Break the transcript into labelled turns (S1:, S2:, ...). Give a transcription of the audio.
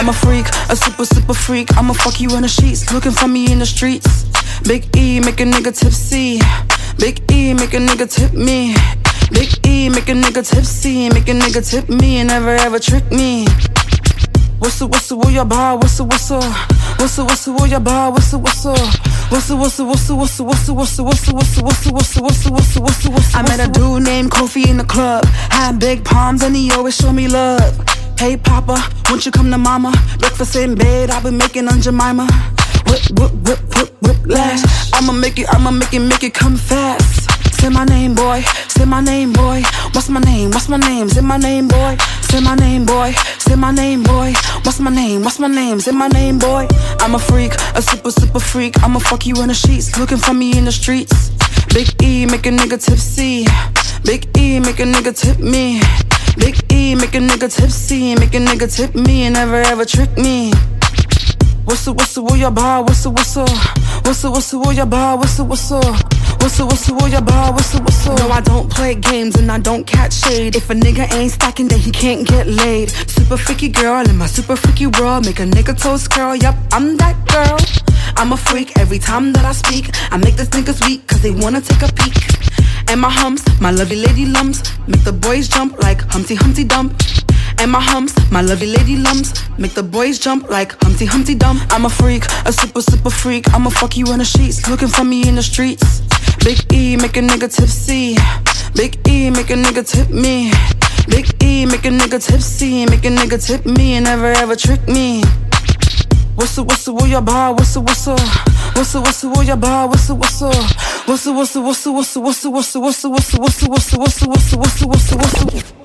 S1: I'm a freak, a super freak. I'ma fuck you in the sheets, looking for me in the streets. Big E, make a nigga tipsy. Big E, make a nigga tip me. Big E, make a nigga tipsy. Make a nigga tip me and never ever trick me. Whistle, whistle, will ya bar? Whistle, whistle. Whistle, whistle, will ya bar? Whistle, whistle. Whistle, whistle, whistle, whistle, whistle, whistle, whistle, whistle, whistle, whistle, whistle, whistle, whistle, whistle. I met a dude named Kofi in the club. Had big palms and he always show me love. Hey Papa, won't you come to mama? Breakfast in bed, I've been making on Jemima. Whip, whip, whip, whip, whip, lash. I'ma make it come fast. Say my name, boy. Say my name, boy. What's my name? What's my name? Say my name, boy. Say my name, boy. Say my name, boy. What's my name? What's my name? Say my name, boy. I'm a freak, a super freak. I'ma fuck you in the sheets, looking for me in the streets. Big E, make a nigga tipsy. Big E, make a nigga tip me. Big E, make a nigga tipsy. Make a nigga tip me and never ever trick me. Whistle, whistle, will ya bar? Whistle, whistle. Whistle, whistle, will ya bar? Whistle, whistle. Whistle, whistle, will ya bar? Whistle, whistle. No, I don't play games and I don't catch shade. If a nigga ain't stacking, then he can't get laid. Super freaky girl in my super freaky world. Make a nigga toes curl, yup, I'm that girl. I'm a freak every time that I speak. I make the niggas weak cause they wanna take a peek. And my humps, my lovely lady lumps, make the boys jump like Humpty Humpty Dump. And my humps, my lovely lady lumps, make the boys jump like Humpty Humpty Dump. I'm a freak, a super freak. I'ma fuck you in the sheets, looking for me in the streets. Big E, make a nigga tipsy. Big E, make a nigga tip me. Big E, make a nigga tipsy. Make a nigga tip me and never ever trick me. Whistle, whistle, will ya bar? Whistle, whistle. Whistle, whistle, will ya bar? Whistle, whistle. Whistle, whistle, whistle, whistle, whistle, whistle, whistle, whistle, whistle, whistle, whistle, whistle, whistle, whistle, whistle.